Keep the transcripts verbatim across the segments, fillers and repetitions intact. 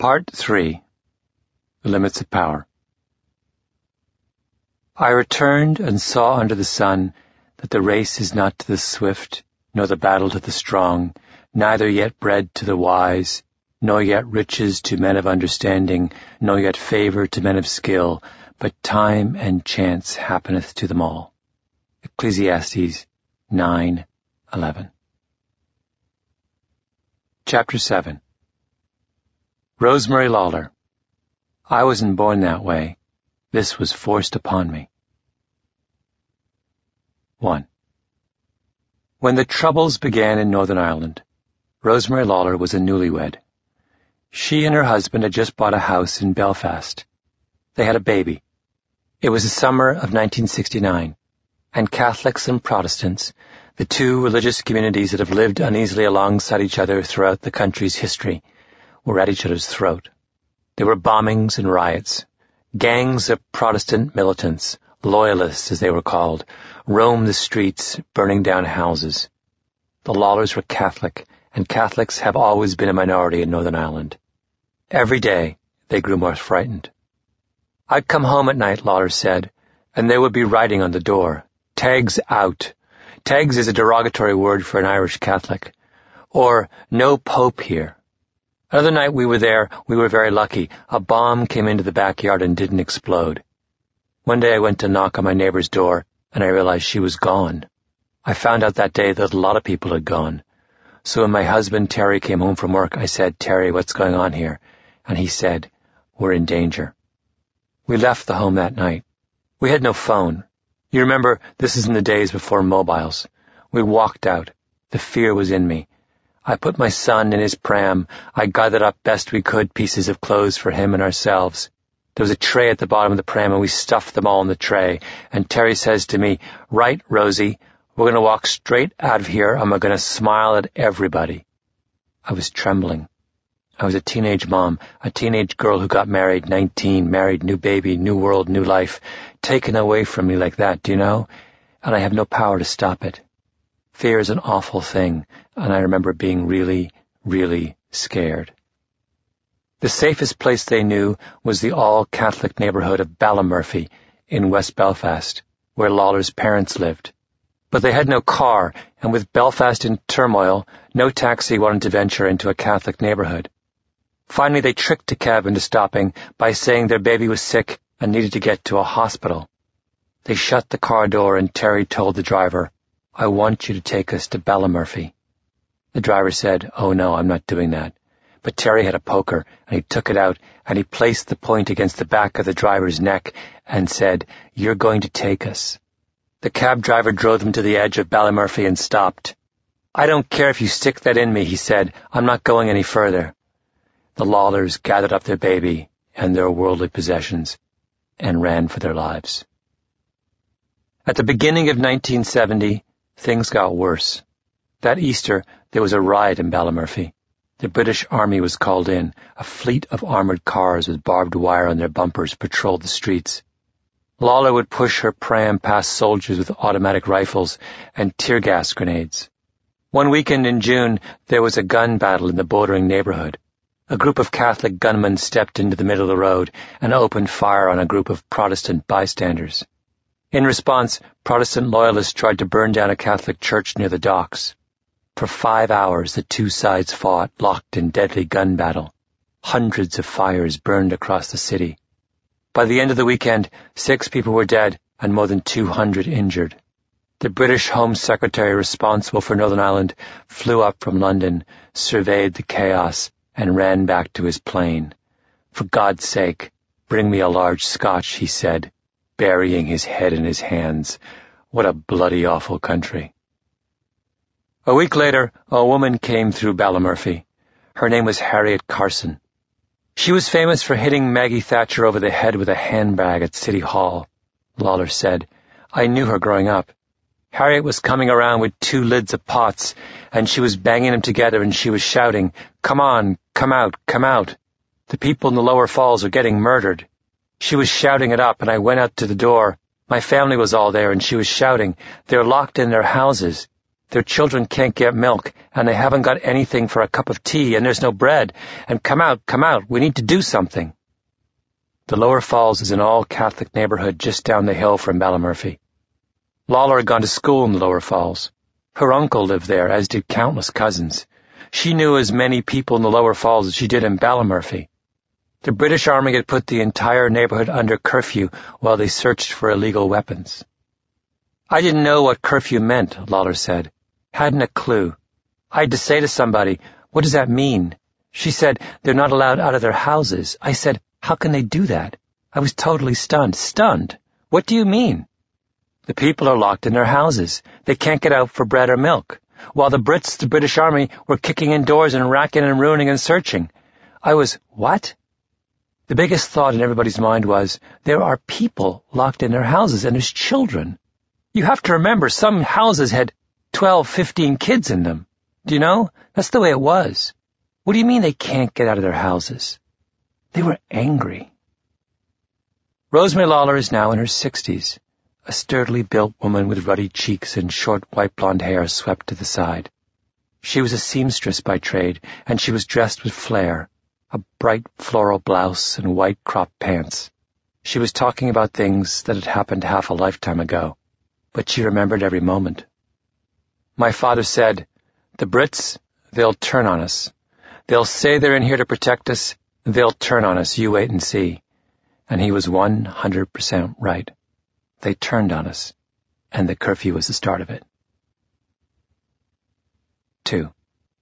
Part three. The Limits of Power. I returned and saw under the sun that the race is not to the swift, nor the battle to the strong, neither yet bread to the wise, nor yet riches to men of understanding, nor yet favour to men of skill, but time and chance happeneth to them all. Ecclesiastes nine eleven. Chapter seven. Rosemary Lawler. I wasn't born that way. This was forced upon me. One. When the Troubles began in Northern Ireland, Rosemary Lawler was a newlywed. She and her husband had just bought a house in Belfast. They had a baby. It was the summer of nineteen sixty-nine, and Catholics and Protestants, the two religious communities that have lived uneasily alongside each other throughout the country's history, were at each other's throat. There were bombings and riots. Gangs of Protestant militants, loyalists as they were called, roamed the streets, burning down houses. The Lawlers were Catholic, and Catholics have always been a minority in Northern Ireland. Every day they grew more frightened. I'd come home at night, Lawler said, and there would be writing on the door. Tags out. Tags is a derogatory word for an Irish Catholic. Or, no Pope here. Another night we were there, we were very lucky. A bomb came into the backyard and didn't explode. One day I went to knock on my neighbor's door, and I realized she was gone. I found out that day that a lot of people had gone. So when my husband Terry came home from work, I said, "Terry, what's going on here?" And he said, "We're in danger." We left the home that night. We had no phone. You remember, this is in the days before mobiles. We walked out. The fear was in me. I put my son in his pram. I gathered up best we could pieces of clothes for him and ourselves. There was a tray at the bottom of the pram, and we stuffed them all in the tray. And Terry says to me, "Right, Rosie, we're going to walk straight out of here, and we're going to smile at everybody." I was trembling. I was a teenage mom, a teenage girl who got married, nineteen, married, new baby, new world, new life, taken away from me like that, do you know? And I have no power to stop it. Fear is an awful thing, and I remember being really, really scared. The safest place they knew was the all-Catholic neighbourhood of Ballymurphy in West Belfast, where Lawler's parents lived. But they had no car, and with Belfast in turmoil, no taxi wanted to venture into a Catholic neighbourhood. Finally, they tricked a cab into stopping by saying their baby was sick and needed to get to a hospital. They shut the car door, and Terry told the driver, "I want you to take us to Ballymurphy." The driver said, "Oh no, I'm not doing that." But Terry had a poker, and he took it out, and he placed the point against the back of the driver's neck and said, "You're going to take us." The cab driver drove them to the edge of Ballymurphy and stopped. "I don't care if you stick that in me," he said. "I'm not going any further." The Lawlers gathered up their baby and their worldly possessions and ran for their lives. At the beginning of nineteen seventy, things got worse. That Easter, there was a riot in Ballymurphy. The British Army was called in. A fleet of armoured cars with barbed wire on their bumpers patrolled the streets. Lawler would push her pram past soldiers with automatic rifles and tear gas grenades. One weekend in June, there was a gun battle in the bordering neighbourhood. A group of Catholic gunmen stepped into the middle of the road and opened fire on a group of Protestant bystanders. In response, Protestant loyalists tried to burn down a Catholic church near the docks. For five hours, the two sides fought, locked in deadly gun battle. Hundreds of fires burned across the city. By the end of the weekend, six people were dead and more than two hundred injured. The British Home Secretary responsible for Northern Ireland flew up from London, surveyed the chaos, and ran back to his plane. "For God's sake, bring me a large Scotch," he said, burying his head in his hands. What a bloody awful country. A week later, a woman came through Ballymurphy. Her name was Harriet Carson. She was famous for hitting Maggie Thatcher over the head with a handbag at City Hall. Lawler said, "I knew her growing up. Harriet was coming around with two lids of pots, and she was banging them together, and she was shouting, 'Come on, come out, come out. The people in the lower falls are getting murdered.' She was shouting it up, and I went out to the door. My family was all there, and she was shouting, 'They're locked in their houses. Their children can't get milk, and they haven't got anything for a cup of tea, and there's no bread. And come out, come out, we need to do something. The Lower Falls is an all-Catholic neighborhood just down the hill from Ballymurphy. Lawler had gone to school in the Lower Falls. Her uncle lived there, as did countless cousins. She knew as many people in the Lower Falls as she did in Ballymurphy. The British Army had put the entire neighborhood under curfew while they searched for illegal weapons. I didn't know what curfew meant, Lawler said. Hadn't a clue. I had to say to somebody, what does that mean? She said, they're not allowed out of their houses. I said, how can they do that? I was totally stunned. Stunned? What do you mean? The people are locked in their houses. They can't get out for bread or milk. While the Brits, the British Army, were kicking in doors and racking and ruining and searching. I was, what? The biggest thought in everybody's mind was, there are people locked in their houses and there's children. You have to remember, some houses had twelve, fifteen kids in them. Do you know? That's the way it was. What do you mean they can't get out of their houses? They were angry. Rosemary Lawler is now in her sixties, a sturdily built woman with ruddy cheeks and short white blonde hair swept to the side. She was a seamstress by trade, and she was dressed with flair, a bright floral blouse and white cropped pants. She was talking about things that had happened half a lifetime ago, but she remembered every moment. My father said, the Brits, they'll turn on us. They'll say they're in here to protect us. They'll turn on us. You wait and see. And he was one hundred percent right. They turned on us, and the curfew was the start of it. Two.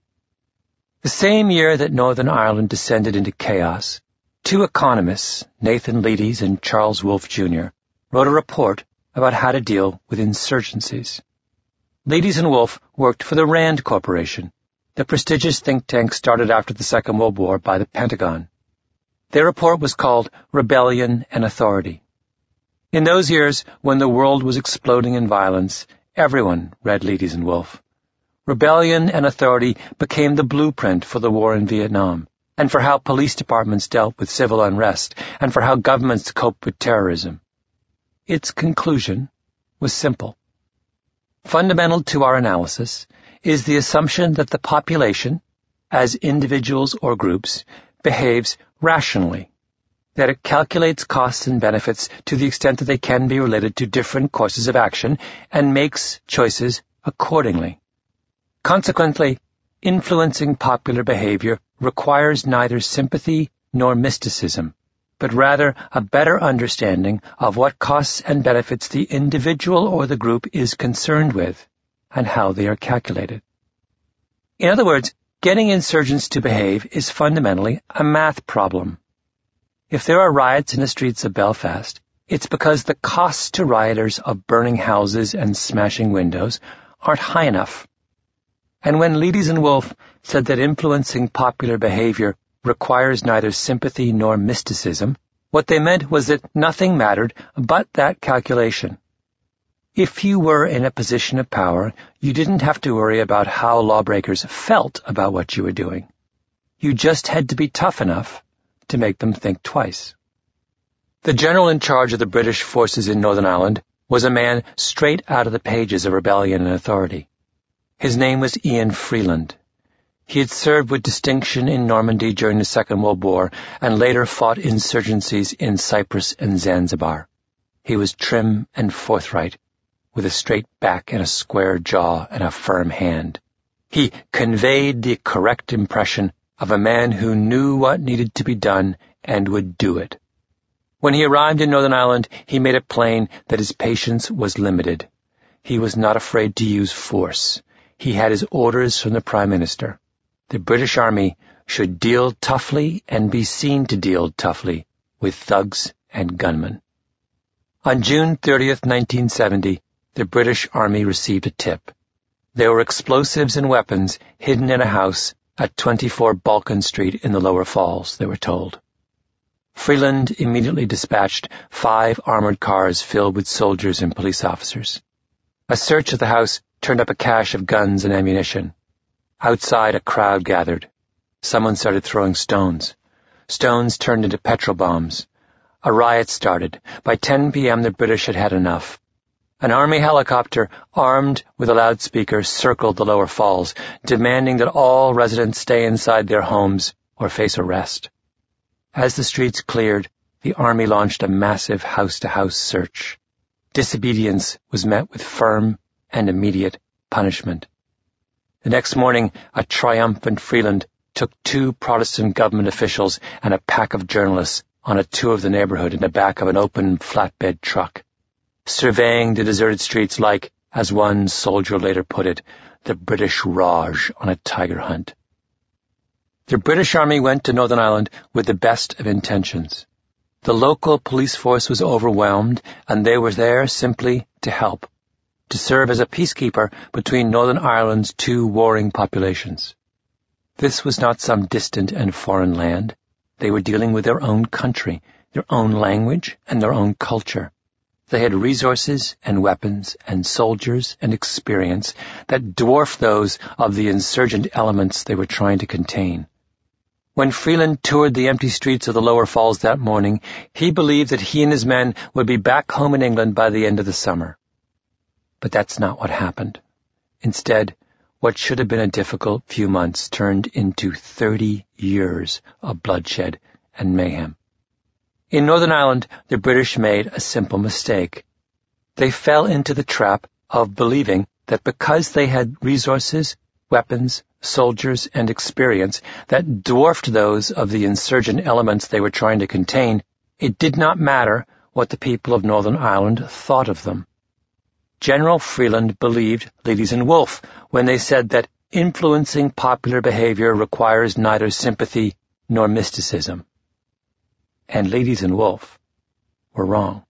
The same year that Northern Ireland descended into chaos, two economists, Nathan Leeds and Charles Wolfe Junior, wrote a report about how to deal with insurgencies. Leeds and Wolfe worked for the RAND Corporation, the prestigious think tank started after the Second World War by the Pentagon. Their report was called Rebellion and Authority. In those years, when the world was exploding in violence, everyone read Leeds and Wolfe. Rebellion and Authority became the blueprint for the war in Vietnam, and for how police departments dealt with civil unrest, and for how governments coped with terrorism. Its conclusion was simple. Fundamental to our analysis is the assumption that the population, as individuals or groups, behaves rationally, that it calculates costs and benefits to the extent that they can be related to different courses of action, and makes choices accordingly. Consequently, influencing popular behavior requires neither sympathy nor mysticism, but rather a better understanding of what costs and benefits the individual or the group is concerned with, and how they are calculated. In other words, getting insurgents to behave is fundamentally a math problem. If there are riots in the streets of Belfast, it's because the costs to rioters of burning houses and smashing windows aren't high enough. And when Leeds and Wolfe said that influencing popular behavior requires neither sympathy nor mysticism, what they meant was that nothing mattered but that calculation. If you were in a position of power, you didn't have to worry about how lawbreakers felt about what you were doing. You just had to be tough enough to make them think twice. The general in charge of the British forces in Northern Ireland was a man straight out of the pages of Rebellion and Authority. His name was Ian Freeland. He had served with distinction in Normandy during the Second World War and later fought insurgencies in Cyprus and Zanzibar. He was trim and forthright, with a straight back and a square jaw and a firm hand. He conveyed the correct impression of a man who knew what needed to be done and would do it. When he arrived in Northern Ireland, he made it plain that his patience was limited. He was not afraid to use force. He had his orders from the Prime Minister. The British Army should deal toughly and be seen to deal toughly with thugs and gunmen. On June thirtieth, nineteen seventy, the British Army received a tip. There were explosives and weapons hidden in a house at twenty-four Balkan Street in the Lower Falls, they were told. Freeland immediately dispatched five armored cars filled with soldiers and police officers. A search of the house turned up a cache of guns and ammunition. Outside, a crowd gathered. Someone started throwing stones. Stones turned into petrol bombs. A riot started. By ten p.m., the British had had enough. An army helicopter, armed with a loudspeaker, circled the lower falls, demanding that all residents stay inside their homes or face arrest. As the streets cleared, the army launched a massive house-to-house search. Disobedience was met with firm and immediate punishment. The next morning, a triumphant Freeland took two Protestant government officials and a pack of journalists on a tour of the neighborhood in the back of an open flatbed truck, surveying the deserted streets like, as one soldier later put it, the British Raj on a tiger hunt. The British Army went to Northern Ireland with the best of intentions. The local police force was overwhelmed, and they were there simply to help, to serve as a peacekeeper between Northern Ireland's two warring populations. This was not some distant and foreign land. They were dealing with their own country, their own language, and their own culture. They had resources and weapons and soldiers and experience that dwarfed those of the insurgent elements they were trying to contain. When Freeland toured the empty streets of the lower falls that morning, he believed that he and his men would be back home in England by the end of the summer. But that's not what happened. Instead, what should have been a difficult few months turned into thirty years of bloodshed and mayhem. In Northern Ireland, the British made a simple mistake. They fell into the trap of believing that because they had resources, weapons, soldiers, and experience that dwarfed those of the insurgent elements they were trying to contain, it did not matter what the people of Northern Ireland thought of them. General Freeland believed Ladies and Wolfe when they said that influencing popular behavior requires neither sympathy nor mysticism. And Ladies and Wolfe were wrong.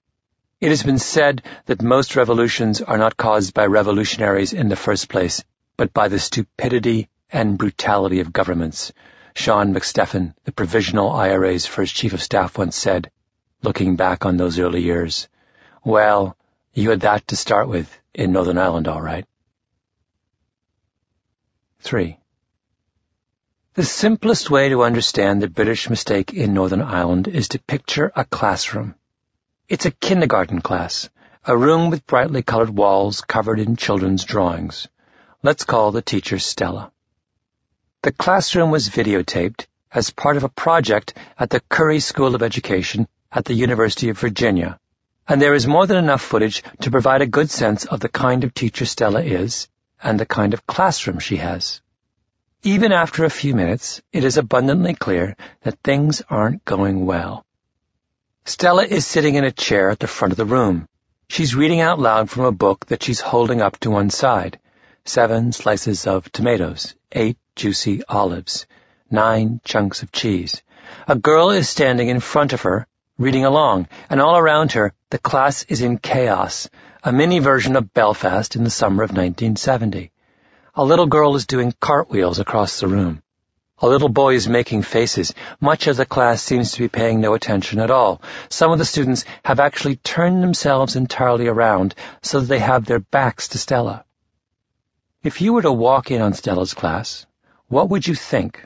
It has been said that most revolutions are not caused by revolutionaries in the first place, but by the stupidity and brutality of governments. Sean McStephen, the Provisional I R A's first chief of staff, once said, looking back on those early years, "Well, you had that to start with in Northern Ireland, all right." Three. The simplest way to understand the British mistake in Northern Ireland is to picture a classroom. It's a kindergarten class, a room with brightly colored walls covered in children's drawings. Let's call the teacher Stella. The classroom was videotaped as part of a project at the Curry School of Education at the University of Virginia, and there is more than enough footage to provide a good sense of the kind of teacher Stella is and the kind of classroom she has. Even after a few minutes, it is abundantly clear that things aren't going well. Stella is sitting in a chair at the front of the room. She's reading out loud from a book that she's holding up to one side. Seven slices of tomatoes, eight juicy olives, nine chunks of cheese. A girl is standing in front of her, reading along, and all around her, the class is in chaos, a mini version of Belfast in the summer of nineteen seventy. A little girl is doing cartwheels across the room. A little boy is making faces. Much of the class seems to be paying no attention at all. Some of the students have actually turned themselves entirely around so that they have their backs to Stella. If you were to walk in on Stella's class, what would you think?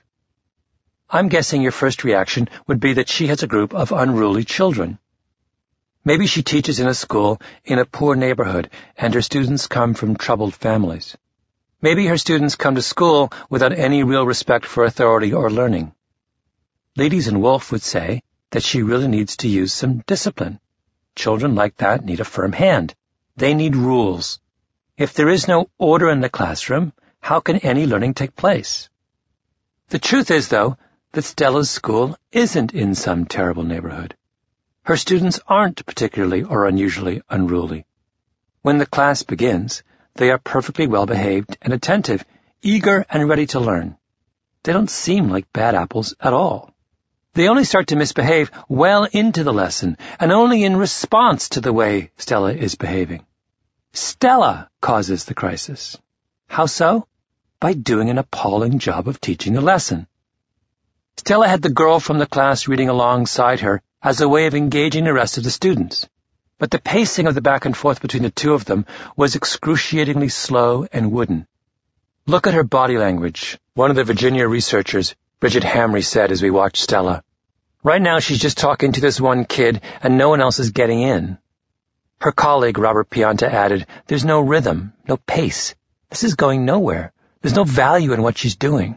I'm guessing your first reaction would be that she has a group of unruly children. Maybe she teaches in a school in a poor neighborhood and her students come from troubled families. Maybe her students come to school without any real respect for authority or learning. Ladies and Wolfe would say that she really needs to use some discipline. Children like that need a firm hand. They need rules. If there is no order in the classroom, how can any learning take place? The truth is, though, that Stella's school isn't in some terrible neighborhood. Her students aren't particularly or unusually unruly. When the class begins, they are perfectly well-behaved and attentive, eager and ready to learn. They don't seem like bad apples at all. They only start to misbehave well into the lesson, and only in response to the way Stella is behaving. Stella causes the crisis. How so? By doing an appalling job of teaching the lesson. Stella had the girl from the class reading alongside her as a way of engaging the rest of the students. But the pacing of the back and forth between the two of them was excruciatingly slow and wooden. Look at her body language, one of the Virginia researchers, Bridget Hamry, said as we watched Stella. Right now she's just talking to this one kid and no one else is getting in. Her colleague, Robert Pianta, added, "There's no rhythm, no pace. This is going nowhere. There's no value in what she's doing."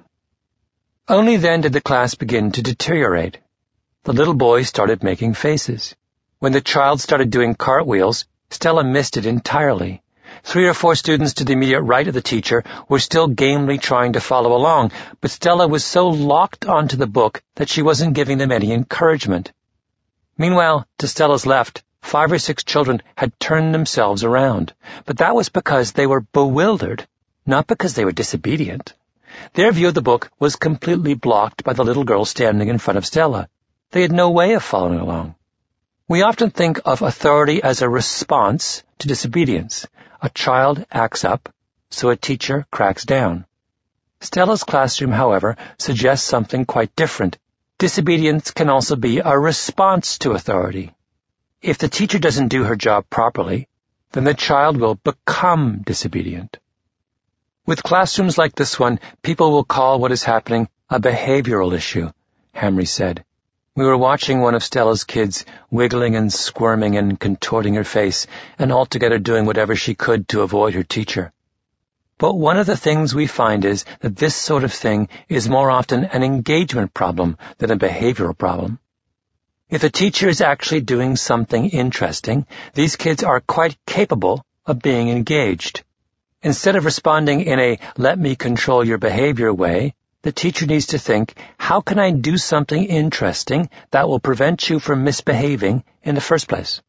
Only then did the class begin to deteriorate. The little boy started making faces. When the child started doing cartwheels, Stella missed it entirely. Three or four students to the immediate right of the teacher were still gamely trying to follow along, but Stella was so locked onto the book that she wasn't giving them any encouragement. Meanwhile, to Stella's left, five or six children had turned themselves around, but that was because they were bewildered, not because they were disobedient. Their view of the book was completely blocked by the little girl standing in front of Stella. They had no way of following along. We often think of authority as a response to disobedience. A child acts up, so a teacher cracks down. Stella's classroom, however, suggests something quite different. Disobedience can also be a response to authority. If the teacher doesn't do her job properly, then the child will become disobedient. With classrooms like this one, people will call what is happening a behavioral issue, Hamre said. We were watching one of Stella's kids wiggling and squirming and contorting her face and altogether doing whatever she could to avoid her teacher. But one of the things we find is that this sort of thing is more often an engagement problem than a behavioral problem. If a teacher is actually doing something interesting, these kids are quite capable of being engaged. Instead of responding in a let me control your behavior way, the teacher needs to think, how can I do something interesting that will prevent you from misbehaving in the first place?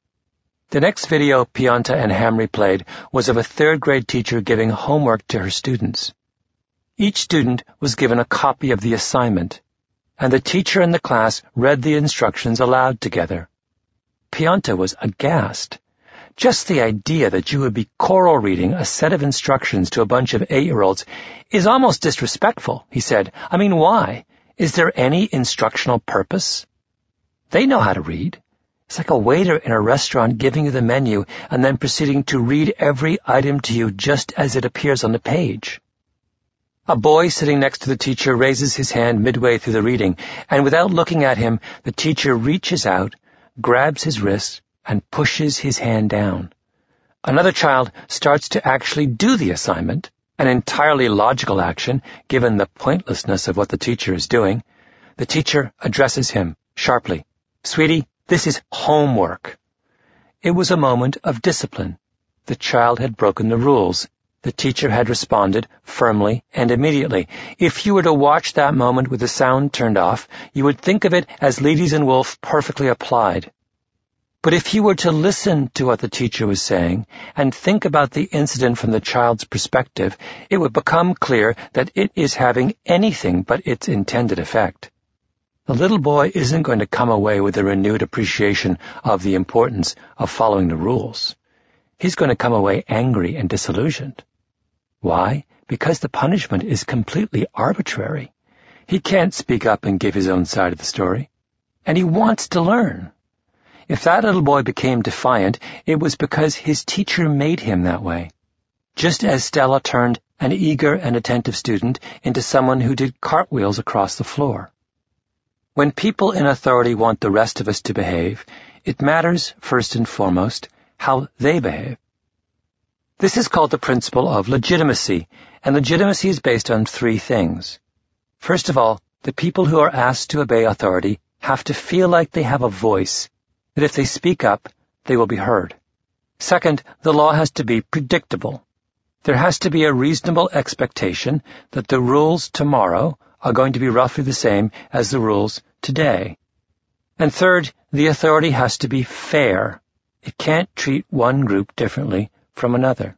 The next video Pianta and Hamre played was of a third-grade teacher giving homework to her students. Each student was given a copy of the assignment, and the teacher and the class read the instructions aloud together. Pianta was aghast. Just the idea that you would be choral reading a set of instructions to a bunch of eight-year-olds is almost disrespectful, he said. I mean, why? Is there any instructional purpose? They know how to read. It's like a waiter in a restaurant giving you the menu and then proceeding to read every item to you just as it appears on the page. A boy sitting next to the teacher raises his hand midway through the reading, and without looking at him, the teacher reaches out, grabs his wrist, and pushes his hand down. Another child starts to actually do the assignment, an entirely logical action given the pointlessness of what the teacher is doing. The teacher addresses him sharply. "Sweetie, this is homework." It was a moment of discipline. The child had broken the rules. The teacher had responded firmly and immediately. If you were to watch that moment with the sound turned off, you would think of it as Leeds and Wolf perfectly applied. But if you were to listen to what the teacher was saying and think about the incident from the child's perspective, it would become clear that it is having anything but its intended effect. The little boy isn't going to come away with a renewed appreciation of the importance of following the rules. He's going to come away angry and disillusioned. Why? Because the punishment is completely arbitrary. He can't speak up and give his own side of the story. And he wants to learn. If that little boy became defiant, it was because his teacher made him that way. Just as Stella turned an eager and attentive student into someone who did cartwheels across the floor. When people in authority want the rest of us to behave, it matters, first and foremost, how they behave. This is called the principle of legitimacy, and legitimacy is based on three things. First of all, the people who are asked to obey authority have to feel like they have a voice, that if they speak up, they will be heard. Second, the law has to be predictable. There has to be a reasonable expectation that the rules tomorrow are going to be roughly the same as the rules today. And third, the authority has to be fair. It can't treat one group differently from another.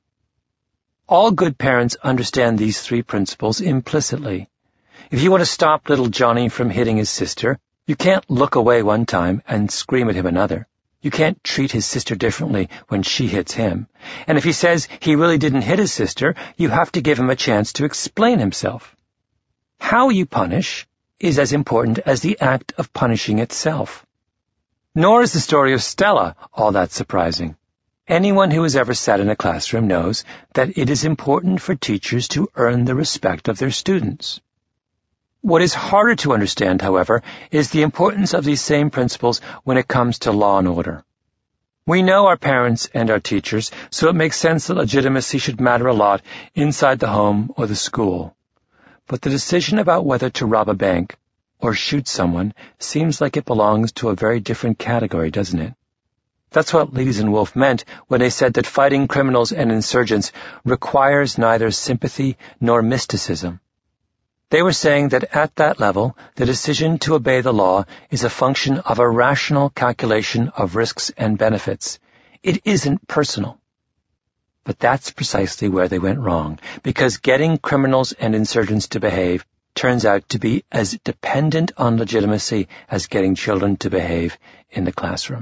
All good parents understand these three principles implicitly. If you want to stop little Johnny from hitting his sister, you can't look away one time and scream at him another. You can't treat his sister differently when she hits him. And if he says he really didn't hit his sister, you have to give him a chance to explain himself. How you punish is as important as the act of punishing itself. Nor is the story of Stella all that surprising. Anyone who has ever sat in a classroom knows that it is important for teachers to earn the respect of their students. What is harder to understand, however, is the importance of these same principles when it comes to law and order. We know our parents and our teachers, so it makes sense that legitimacy should matter a lot inside the home or the school. But the decision about whether to rob a bank or shoot someone seems like it belongs to a very different category, doesn't it? That's what Leeds and Wolf meant when they said that fighting criminals and insurgents requires neither sympathy nor mysticism. They were saying that at that level, the decision to obey the law is a function of a rational calculation of risks and benefits. It isn't personal. But that's precisely where they went wrong, because getting criminals and insurgents to behave turns out to be as dependent on legitimacy as getting children to behave in the classroom.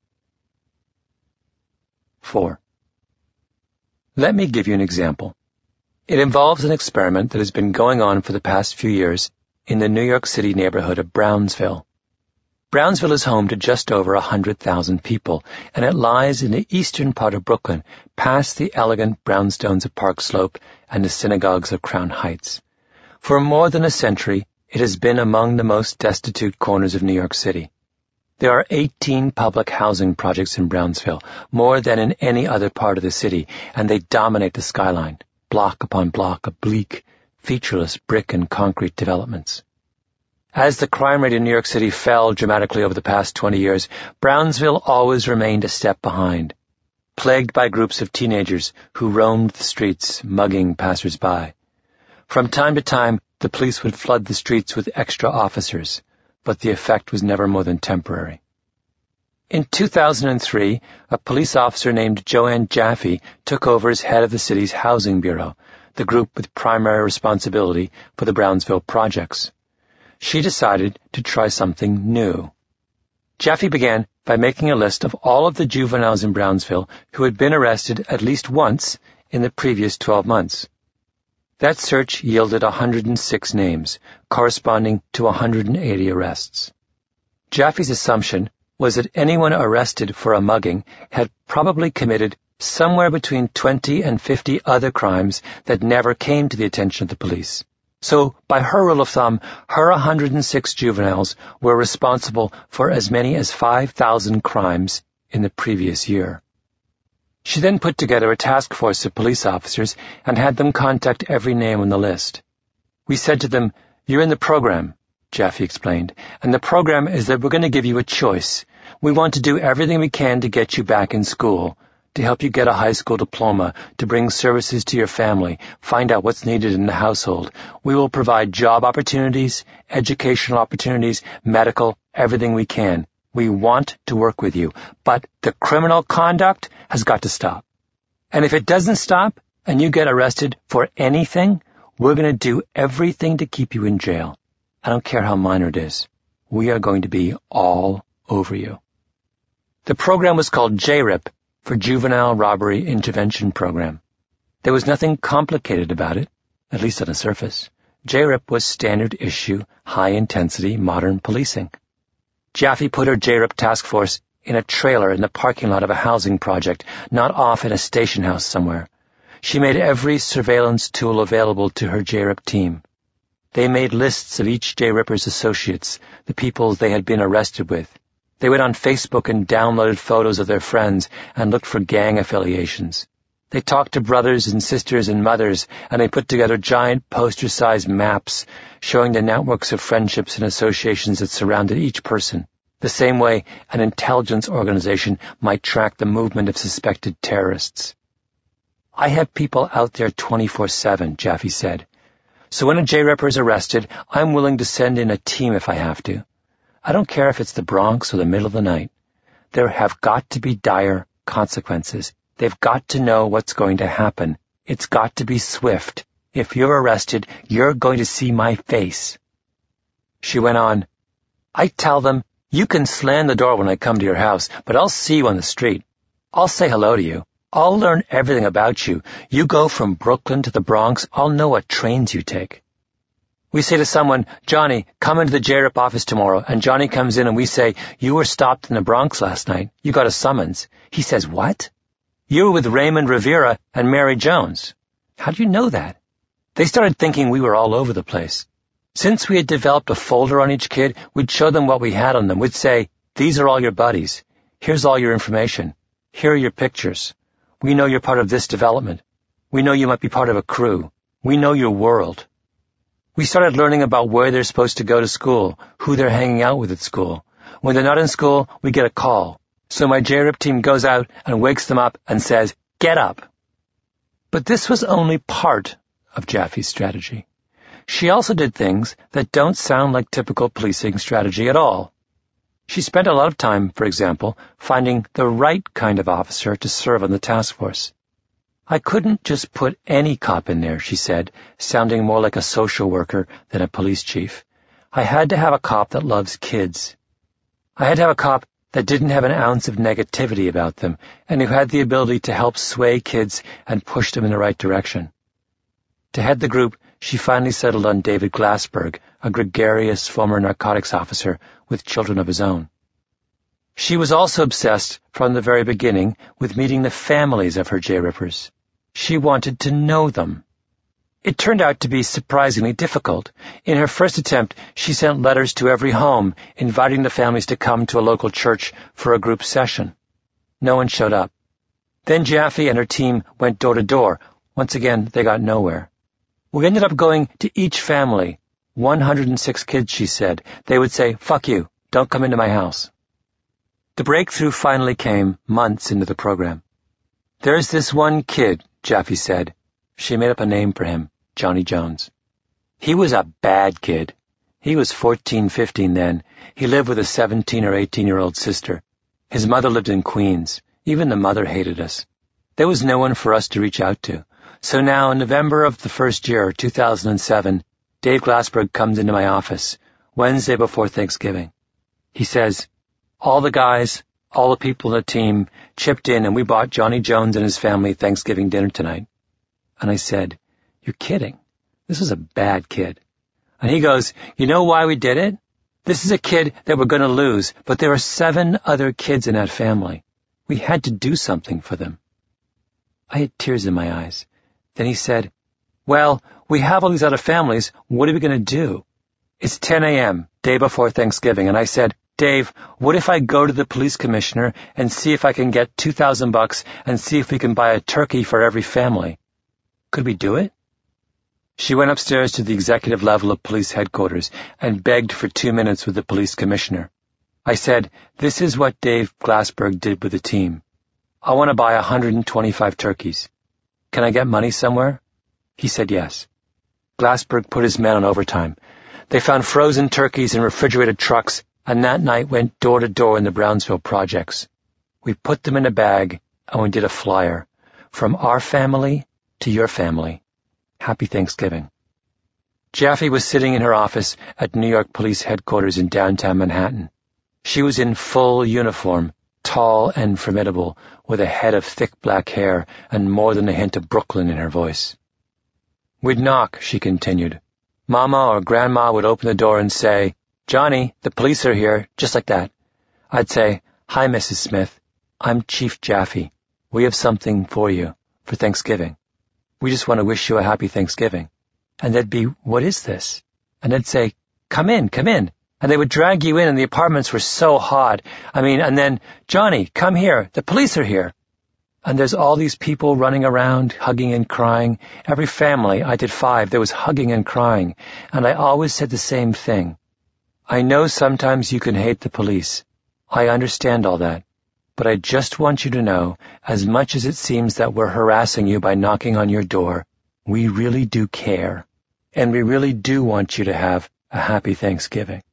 Four. Let me give you an example. It involves an experiment that has been going on for the past few years in the New York City neighborhood of Brownsville. Brownsville is home to just over one hundred thousand people, and it lies in the eastern part of Brooklyn, past the elegant brownstones of Park Slope and the synagogues of Crown Heights. For more than a century, it has been among the most destitute corners of New York City. There are eighteen public housing projects in Brownsville, more than in any other part of the city, and they dominate the skyline, block upon block of bleak, featureless brick and concrete developments. As the crime rate in New York City fell dramatically over the past twenty years, Brownsville always remained a step behind, plagued by groups of teenagers who roamed the streets, mugging passers-by. From time to time, the police would flood the streets with extra officers, but the effect was never more than temporary. In two thousand three, a police officer named Joanne Jaffe took over as head of the city's Housing Bureau, the group with primary responsibility for the Brownsville projects. She decided to try something new. Jaffe began by making a list of all of the juveniles in Brownsville who had been arrested at least once in the previous twelve months. That search yielded one hundred six names, corresponding to one hundred eighty arrests. Jaffe's assumption was that anyone arrested for a mugging had probably committed somewhere between twenty and fifty other crimes that never came to the attention of the police. So, by her rule of thumb, her one hundred six juveniles were responsible for as many as five thousand crimes in the previous year. She then put together a task force of police officers and had them contact every name on the list. We said to them, "You're in the program," Jaffe explained, "and the program is that we're going to give you a choice. We want to do everything we can to get you back in school, to help you get a high school diploma, to bring services to your family, find out what's needed in the household. We will provide job opportunities, educational opportunities, medical, everything we can. We want to work with you, but the criminal conduct has got to stop. And if it doesn't stop and you get arrested for anything, we're going to do everything to keep you in jail. I don't care how minor it is. We are going to be all over you." The program was called J R I P, for Juvenile Robbery Intervention Program. There was nothing complicated about it, at least on the surface. J R I P was standard issue, high-intensity, modern policing. Jaffe put her J R I P task force in a trailer in the parking lot of a housing project, not off in a station house somewhere. She made every surveillance tool available to her J R I P team. They made lists of each J R I Pers' associates, the people they had been arrested with. They went on Facebook and downloaded photos of their friends and looked for gang affiliations. They talked to brothers and sisters and mothers, and they put together giant poster-sized maps showing the networks of friendships and associations that surrounded each person, the same way an intelligence organization might track the movement of suspected terrorists. "I have people out there twenty-four seven, Jaffe said. "So when a J R I P er is arrested, I'm willing to send in a team if I have to. I don't care if it's the Bronx or the middle of the night. There have got to be dire consequences. They've got to know what's going to happen. It's got to be swift. If you're arrested, you're going to see my face." She went on, "I tell them, you can slam the door when I come to your house, but I'll see you on the street. I'll say hello to you. I'll learn everything about you. You go from Brooklyn to the Bronx, I'll know what trains you take. We say to someone, 'Johnny, come into the J R I P office tomorrow,' and Johnny comes in and we say, 'You were stopped in the Bronx last night. You got a summons.' He says, 'What?' 'You were with Raymond Rivera and Mary Jones.' 'How do you know that?' They started thinking we were all over the place. Since we had developed a folder on each kid, we'd show them what we had on them. We'd say, 'These are all your buddies. Here's all your information. Here are your pictures. We know you're part of this development. We know you might be part of a crew. We know your world. We started learning about where they're supposed to go to school, who they're hanging out with at school. When they're not in school, we get a call. So my J R I P team goes out and wakes them up and says, "Get up." But this was only part of Jaffe's strategy. She also did things that don't sound like typical policing strategy at all. She spent a lot of time, for example, finding the right kind of officer to serve on the task force. I couldn't just put any cop in there, she said, sounding more like a social worker than a police chief. I had to have a cop that loves kids. I had to have a cop that didn't have an ounce of negativity about them and who had the ability to help sway kids and push them in the right direction. To head the group, she finally settled on David Glassberg, a gregarious former narcotics officer with children of his own. She was also obsessed from the very beginning with meeting the families of her J-Rippers. She wanted to know them. It turned out to be surprisingly difficult. In her first attempt, she sent letters to every home, inviting the families to come to a local church for a group session. No one showed up. Then Jaffe and her team went door to door. Once again, they got nowhere. We ended up going to each family. one hundred six kids, she said. They would say, "Fuck you, don't come into my house." The breakthrough finally came months into the program. "There's this one kid," Jaffe said. She made up a name for him, Johnny Jones. He was a bad kid. He was fourteen, fifteen then. He lived with a seventeen or eighteen-year-old sister. His mother lived in Queens. Even the mother hated us. There was no one for us to reach out to. So now, in November of the first year, two thousand seven, Dave Glassberg comes into my office, Wednesday before Thanksgiving. He says, "All the guys, all the people in the team chipped in and we bought Johnny Jones and his family Thanksgiving dinner tonight." And I said, "You're kidding. This is a bad kid." And he goes, "You know why we did it? This is a kid that we're going to lose, but there are seven other kids in that family. We had to do something for them." I had tears in my eyes. Then he said, "Well, we have all these other families. What are we going to do?" It's ten a.m., day before Thanksgiving, and I said, "Dave, what if I go to the police commissioner and see if I can get two thousand bucks and see if we can buy a turkey for every family? Could we do it?" She went upstairs to the executive level of police headquarters and begged for two minutes with the police commissioner. I said, "This is what Dave Glassberg did with the team. I want to buy one hundred twenty-five turkeys. Can I get money somewhere?" He said yes. Glassberg put his men on overtime. They found frozen turkeys in refrigerated trucks and that night went door to door in the Brownsville projects. We put them in a bag and we did a flyer. From our family to your family. Happy Thanksgiving. Jaffe was sitting in her office at New York Police Headquarters in downtown Manhattan. She was in full uniform, tall and formidable, with a head of thick black hair and more than a hint of Brooklyn in her voice. We'd knock, she continued. Mama or Grandma would open the door and say, "Johnny, the police are here," just like that. I'd say, "Hi, Missus Smith. I'm Chief Jaffe. We have something for you for Thanksgiving. We just want to wish you a happy Thanksgiving." And they'd be, "What is this?" And they'd say, "Come in, come in." And they would drag you in, and the apartments were so hot. I mean, and then, "Johnny, come here. The police are here." And there's all these people running around, hugging and crying. Every family, I did five, there was hugging and crying. And I always said the same thing. I know sometimes you can hate the police. I understand all that. But I just want you to know, as much as it seems that we're harassing you by knocking on your door, we really do care. And we really do want you to have a happy Thanksgiving.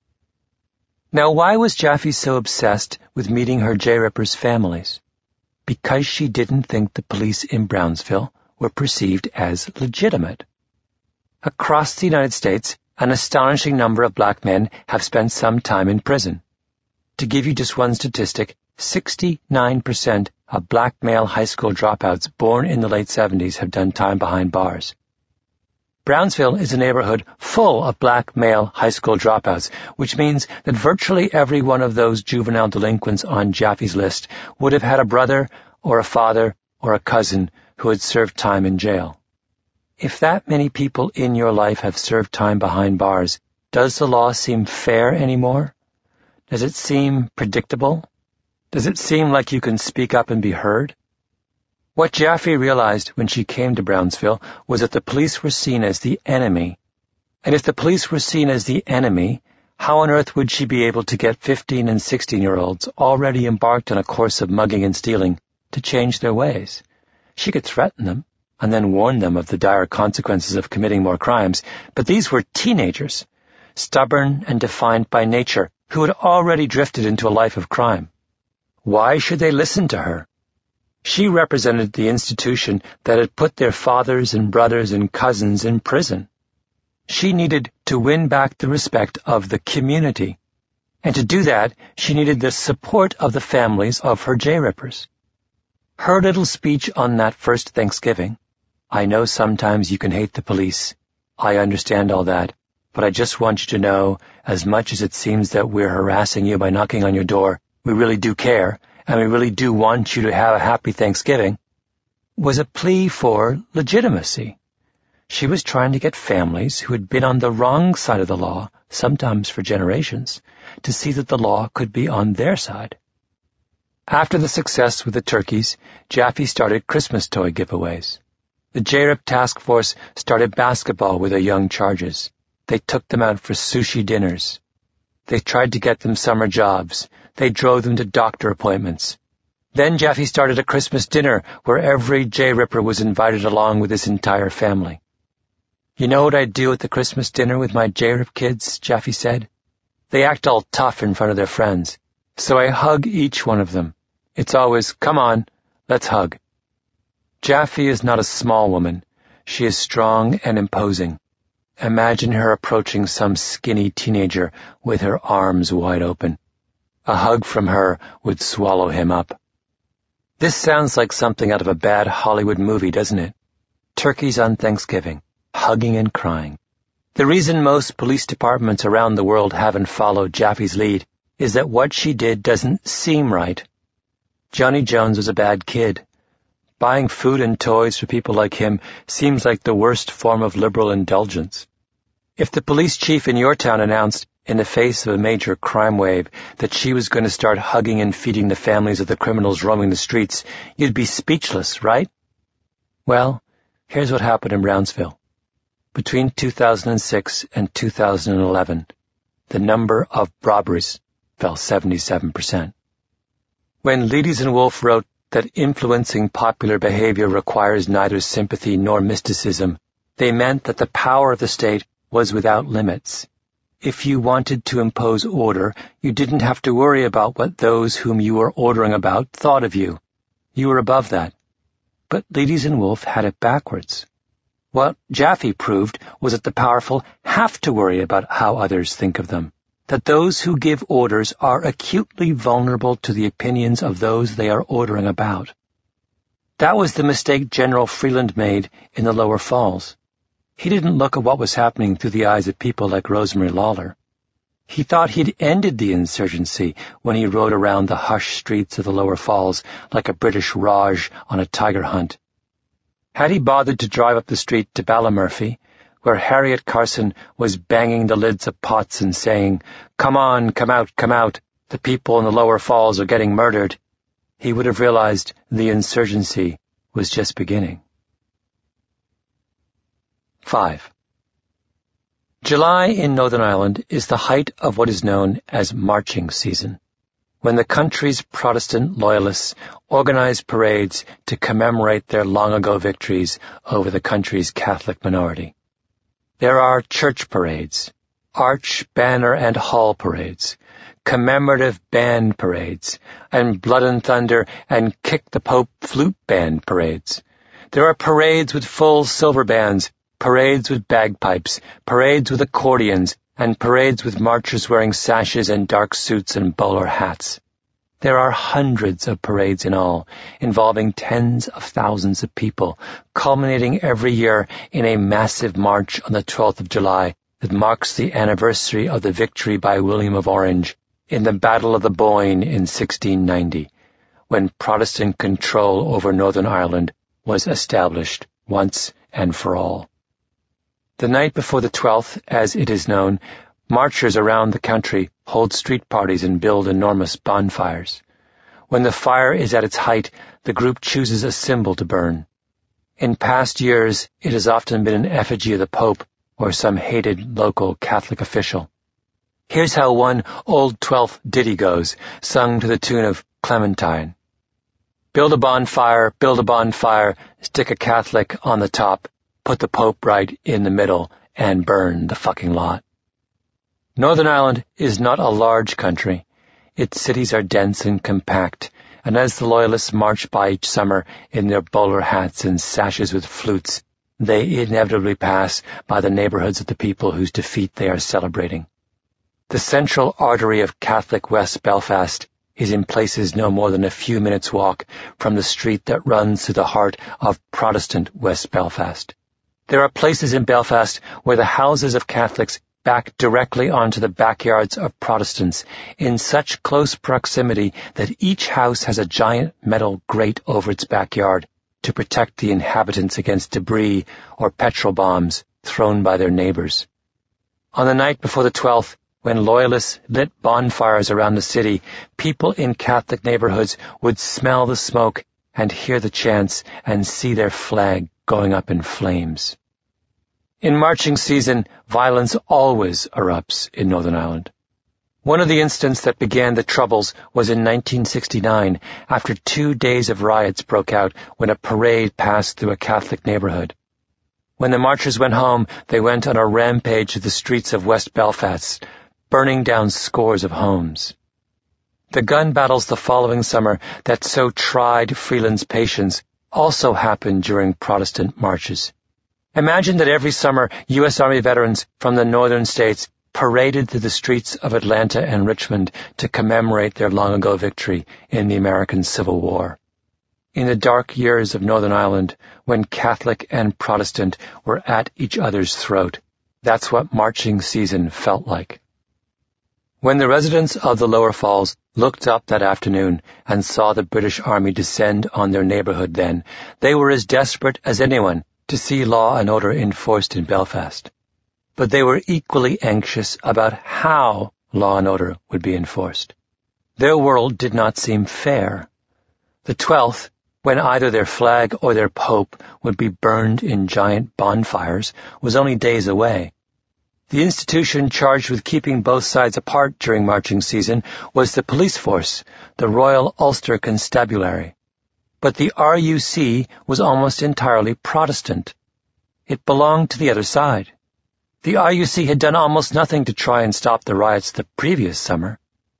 Now, why was Jaffe so obsessed with meeting her J-Rippers' families? Because she didn't think the police in Brownsville were perceived as legitimate. Across the United States, an astonishing number of black men have spent some time in prison. To give you just one statistic, sixty-nine percent of black male high school dropouts born in the late seventies have done time behind bars. Brownsville is a neighborhood full of black male high school dropouts, which means that virtually every one of those juvenile delinquents on Jaffe's list would have had a brother or a father or a cousin who had served time in jail. If that many people in your life have served time behind bars, does the law seem fair anymore? Does it seem predictable? Does it seem like you can speak up and be heard? What Jaffe realized when she came to Brownsville was that the police were seen as the enemy. And if the police were seen as the enemy, how on earth would she be able to get fifteen and sixteen-year-olds already embarked on a course of mugging and stealing to change their ways? She could threaten them and then warn them of the dire consequences of committing more crimes, but these were teenagers, stubborn and defiant by nature, who had already drifted into a life of crime. Why should they listen to her? She represented the institution that had put their fathers and brothers and cousins in prison. She needed to win back the respect of the community. And to do that, she needed the support of the families of her J-Rippers. Her little speech on that first Thanksgiving, "I know sometimes you can hate the police. I understand all that. But I just want you to know, as much as it seems that we're harassing you by knocking on your door, we really do care, and we really do want you to have a happy Thanksgiving," was a plea for legitimacy. She was trying to get families who had been on the wrong side of the law, sometimes for generations, to see that the law could be on their side. After the success with the turkeys, Jaffe started Christmas toy giveaways. The J-Rip task force started basketball with their young charges. They took them out for sushi dinners. They tried to get them summer jobs. They drove them to doctor appointments. Then Jaffe started a Christmas dinner where every J-Ripper was invited along with his entire family. "You know what I do at the Christmas dinner with my J-Rip kids?" Jaffe said. "They act all tough in front of their friends, so I hug each one of them. It's always, 'Come on, let's hug.'" Jaffe is not a small woman. She is strong and imposing. Imagine her approaching some skinny teenager with her arms wide open. A hug from her would swallow him up. This sounds like something out of a bad Hollywood movie, doesn't it? Turkeys on Thanksgiving, hugging and crying. The reason most police departments around the world haven't followed Jaffe's lead is that what she did doesn't seem right. Johnny Jones was a bad kid. Buying food and toys for people like him seems like the worst form of liberal indulgence. If the police chief in your town announced, in the face of a major crime wave, that she was going to start hugging and feeding the families of the criminals roaming the streets, you'd be speechless, right? Well, here's what happened in Brownsville. Between two thousand six and two thousand eleven, the number of robberies fell seventy-seven percent. When Leedys and Wolf wrote that influencing popular behavior requires neither sympathy nor mysticism, they meant that the power of the state was without limits. If you wanted to impose order, you didn't have to worry about what those whom you were ordering about thought of you. You were above that. But Leedys and Wolf had it backwards. What Jaffe proved was that the powerful have to worry about how others think of them, that those who give orders are acutely vulnerable to the opinions of those they are ordering about. That was the mistake General Freeland made in the Lower Falls. He didn't look at what was happening through the eyes of people like Rosemary Lawler. He thought he'd ended the insurgency when he rode around the hushed streets of the Lower Falls like a British Raj on a tiger hunt. Had he bothered to drive up the street to Ballymurphy, where Harriet Carson was banging the lids of pots and saying, "Come on, come out, come out, the people in the Lower Falls are getting murdered," he would have realized the insurgency was just beginning. Five. July in Northern Ireland is the height of what is known as marching season, when the country's Protestant loyalists organize parades to commemorate their long-ago victories over the country's Catholic minority. There are church parades, arch, banner, and hall parades, commemorative band parades, and blood and thunder and kick the Pope flute band parades. There are parades with full silver bands, parades with bagpipes, parades with accordions, and parades with marchers wearing sashes and dark suits and bowler hats. There are hundreds of parades in all, involving tens of thousands of people, culminating every year in a massive march on the twelfth of July that marks the anniversary of the victory by William of Orange in the Battle of the Boyne in sixteen ninety, when Protestant control over Northern Ireland was established once and for all. The night before the twelfth, as it is known, marchers around the country hold street parties and build enormous bonfires. When the fire is at its height, the group chooses a symbol to burn. In past years, it has often been an effigy of the Pope or some hated local Catholic official. Here's how one Old Twelfth ditty goes, sung to the tune of Clementine. Build a bonfire, build a bonfire, stick a Catholic on the top, put the Pope right in the middle, and burn the fucking lot. Northern Ireland is not a large country. Its cities are dense and compact, and as the Loyalists march by each summer in their bowler hats and sashes with flutes, they inevitably pass by the neighborhoods of the people whose defeat they are celebrating. The central artery of Catholic West Belfast is in places no more than a few minutes' walk from the street that runs through the heart of Protestant West Belfast. There are places in Belfast where the houses of Catholics back directly onto the backyards of Protestants in such close proximity that each house has a giant metal grate over its backyard to protect the inhabitants against debris or petrol bombs thrown by their neighbors. On the night before the twelfth, when Loyalists lit bonfires around the city, people in Catholic neighborhoods would smell the smoke and hear the chants and see their flag going up in flames. In marching season, violence always erupts in Northern Ireland. One of the incidents that began the Troubles was in nineteen sixty-nine, after two days of riots broke out when a parade passed through a Catholic neighborhood. When the marchers went home, they went on a rampage through the streets of West Belfast, burning down scores of homes. The gun battles the following summer that so tried Freeland's patience also happened during Protestant marches. Imagine that every summer U S Army veterans from the northern states paraded through the streets of Atlanta and Richmond to commemorate their long-ago victory in the American Civil War. In the dark years of Northern Ireland, when Catholic and Protestant were at each other's throat, that's what marching season felt like. When the residents of the Lower Falls looked up that afternoon and saw the British Army descend on their neighborhood then, they were as desperate as anyone to see law and order enforced in Belfast. But they were equally anxious about how law and order would be enforced. Their world did not seem fair. The twelfth, when either their flag or their Pope would be burned in giant bonfires, was only days away. The institution charged with keeping both sides apart during marching season was the police force, the Royal Ulster Constabulary. But the R U C was almost entirely Protestant. It belonged to the other side. The R U C had done almost nothing to try and stop the riots the previous summer.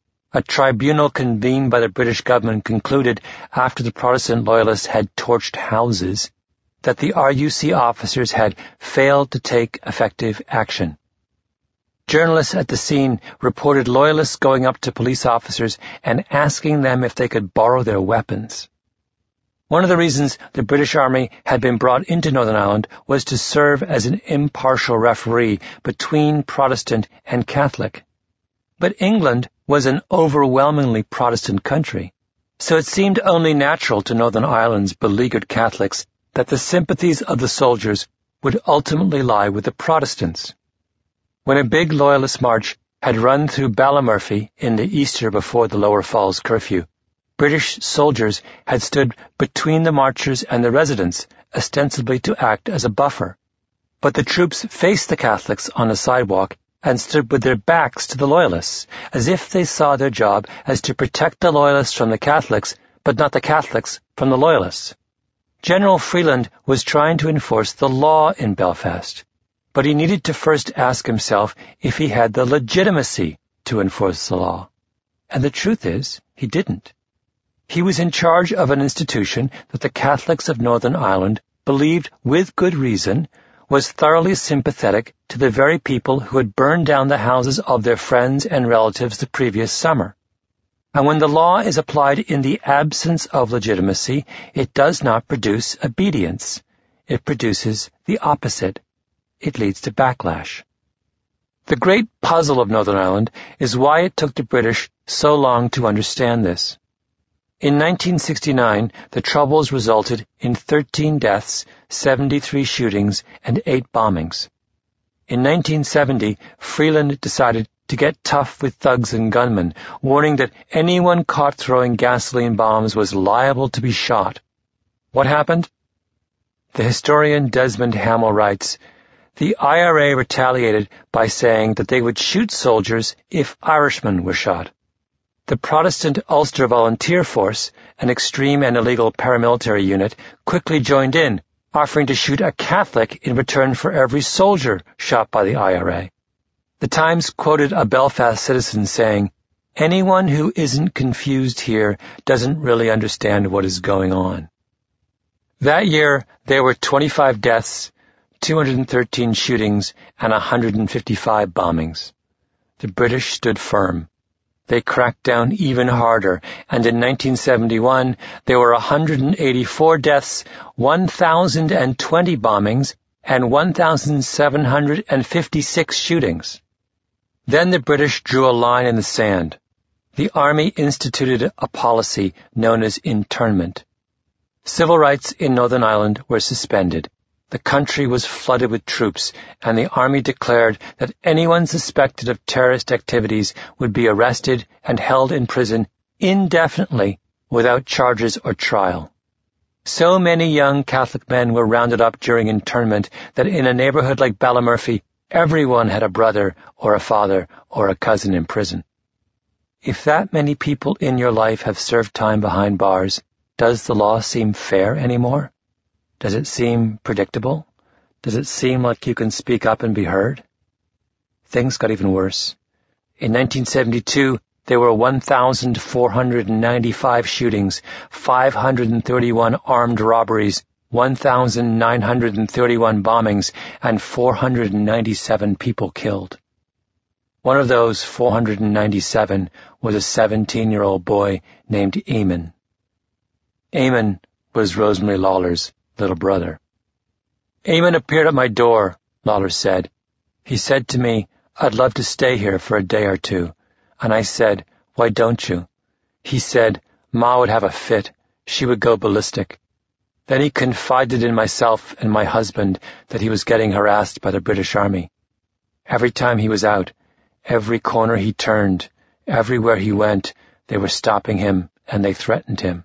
A tribunal convened by the British government concluded, after the Protestant loyalists had torched houses, that the R U C officers had failed to take effective action. Journalists at the scene reported loyalists going up to police officers and asking them if they could borrow their weapons. One of the reasons the British Army had been brought into Northern Ireland was to serve as an impartial referee between Protestant and Catholic. But England was an overwhelmingly Protestant country, so it seemed only natural to Northern Ireland's beleaguered Catholics that the sympathies of the soldiers would ultimately lie with the Protestants. When a big Loyalist march had run through Ballymurphy in the Easter before the Lower Falls curfew, British soldiers had stood between the marchers and the residents, ostensibly to act as a buffer. But the troops faced the Catholics on the sidewalk and stood with their backs to the Loyalists, as if they saw their job as to protect the Loyalists from the Catholics, but not the Catholics from the Loyalists. General Freeland was trying to enforce the law in Belfast, but he needed to first ask himself if he had the legitimacy to enforce the law. And the truth is, he didn't. He was in charge of an institution that the Catholics of Northern Ireland believed, with good reason, was thoroughly sympathetic to the very people who had burned down the houses of their friends and relatives the previous summer. And when the law is applied in the absence of legitimacy, it does not produce obedience. It produces the opposite. It leads to backlash. The great puzzle of Northern Ireland is why it took the British so long to understand this. In nineteen sixty-nine, the Troubles resulted in thirteen deaths, seventy-three shootings, and eight bombings. In nineteen seventy, Freeland decided to get tough with thugs and gunmen, warning that anyone caught throwing gasoline bombs was liable to be shot. What happened? The historian Desmond Hamill writes, "The I R A retaliated by saying that they would shoot soldiers if Irishmen were shot. The Protestant Ulster Volunteer Force, an extreme and illegal paramilitary unit, quickly joined in, offering to shoot a Catholic in return for every soldier shot by the I R A. The Times quoted a Belfast citizen saying, "Anyone who isn't confused here doesn't really understand what is going on." That year, there were twenty-five deaths, two hundred thirteen shootings, and one hundred fifty-five bombings. The British stood firm. They cracked down even harder, and in nineteen seventy-one, there were one hundred eighty-four deaths, one thousand twenty bombings, and one thousand seven hundred fifty-six shootings. Then the British drew a line in the sand. The Army instituted a policy known as internment. Civil rights in Northern Ireland were suspended. The country was flooded with troops, and the Army declared that anyone suspected of terrorist activities would be arrested and held in prison indefinitely without charges or trial. So many young Catholic men were rounded up during internment that in a neighborhood like Ballymurphy, everyone had a brother or a father or a cousin in prison. If that many people in your life have served time behind bars, does the law seem fair anymore? Does it seem predictable? Does it seem like you can speak up and be heard? Things got even worse. In nineteen seventy-two, there were one thousand four hundred ninety-five shootings, five hundred thirty-one armed robberies, one thousand nine hundred thirty-one bombings, and four hundred ninety-seven people killed. One of those four hundred ninety-seven was a seventeen-year-old boy named Eamon. Eamon was Rosemary Lawler's little brother. Eamon appeared at my door, Lawler said. He said to me, "I'd love to stay here for a day or two." And I said, "Why don't you?" He said, "Ma would have a fit. She would go ballistic." Then he confided in myself and my husband that he was getting harassed by the British Army. Every time he was out, every corner he turned, everywhere he went, they were stopping him and they threatened him.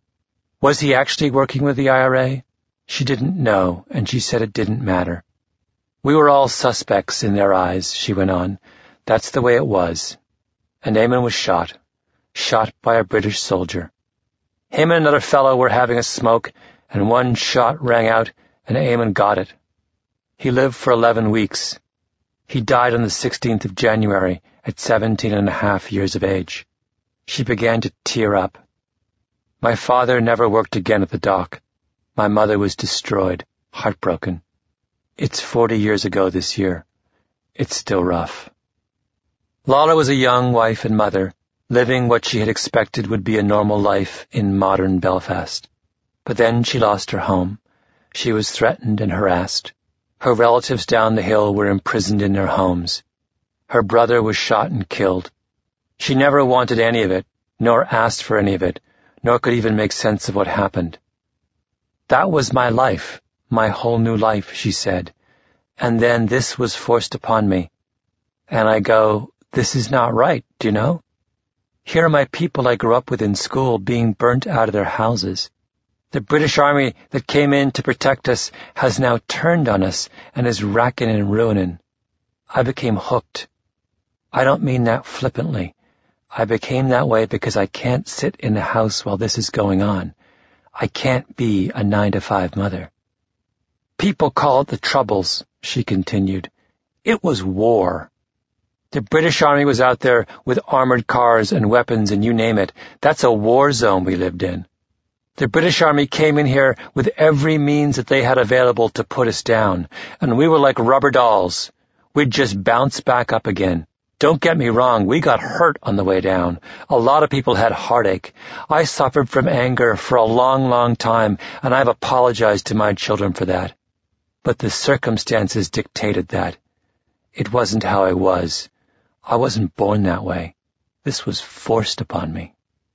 Was he actually working with the I R A? She didn't know, and she said it didn't matter. We were all suspects in their eyes, she went on. That's the way it was. And Eamon was shot. Shot by a British soldier. Him and another fellow were having a smoke, and one shot rang out, and Eamon got it. He lived for eleven weeks. He died on the sixteenth of January at seventeen and a half years of age. She began to tear up. My father never worked again at the dock. My mother was destroyed, heartbroken. It's forty years ago this year. It's still rough. Lawler was a young wife and mother, living what she had expected would be a normal life in modern Belfast. But then she lost her home. She was threatened and harassed. Her relatives down the hill were imprisoned in their homes. Her brother was shot and killed. She never wanted any of it, nor asked for any of it, nor could even make sense of what happened. That was my life, my whole new life, she said. And then this was forced upon me. And I go, this is not right, do you know? Here are my people I grew up with in school being burnt out of their houses. The British Army that came in to protect us has now turned on us and is racking and ruining. I became hooked. I don't mean that flippantly. I became that way because I can't sit in the house while this is going on. I can't be a nine-to-five mother. People call it the Troubles, she continued. It was war. The British Army was out there with armored cars and weapons and you name it. That's a war zone we lived in. The British Army came in here with every means that they had available to put us down, and we were like rubber dolls. We'd just bounce back up again. Don't get me wrong, we got hurt on the way down. A lot of people had heartache. I suffered from anger for a long, long time, and I've apologized to my children for that. But the circumstances dictated that. It wasn't how I was. I wasn't born that way. This was forced upon me.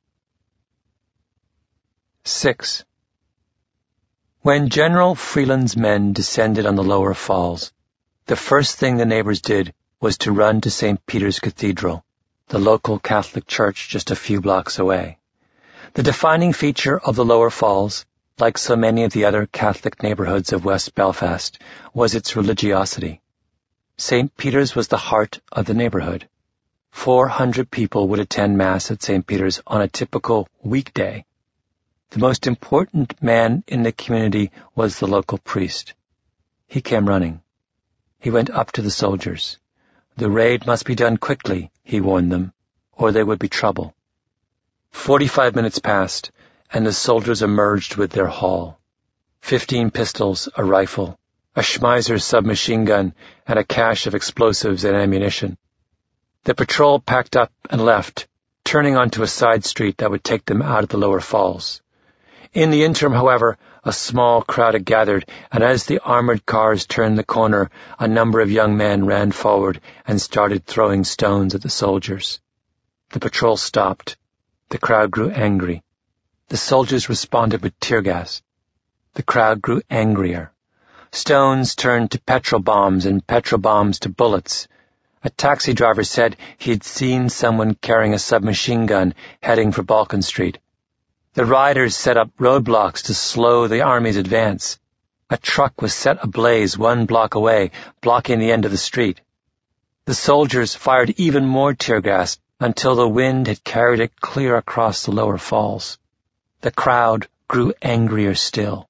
Six. When General Freeland's men descended on the lower falls, the first thing the neighbors did was to run to Saint Peter's Cathedral, the local Catholic church just a few blocks away. The defining feature of the Lower Falls, like so many of the other Catholic neighbourhoods of West Belfast, was its religiosity. Saint Peter's was the heart of the neighbourhood. Four hundred people would attend Mass at Saint Peter's on a typical weekday. The most important man in the community was the local priest. He came running. He went up to the soldiers. The raid must be done quickly, he warned them, or there would be trouble. Forty-five minutes passed, and the soldiers emerged with their haul. Fifteen pistols, a rifle, a Schmeiser submachine gun, and a cache of explosives and ammunition. The patrol packed up and left, turning onto a side street that would take them out of the Lower Falls. In the interim, however, a small crowd had gathered, and as the armored cars turned the corner, a number of young men ran forward and started throwing stones at the soldiers. The patrol stopped. The crowd grew angry. The soldiers responded with tear gas. The crowd grew angrier. Stones turned to petrol bombs and petrol bombs to bullets. A taxi driver said he had seen someone carrying a submachine gun heading for Balkan Street. The riders set up roadblocks to slow the army's advance. A truck was set ablaze one block away, blocking the end of the street. The soldiers fired even more tear gas until the wind had carried it clear across the Lower Falls. The crowd grew angrier still.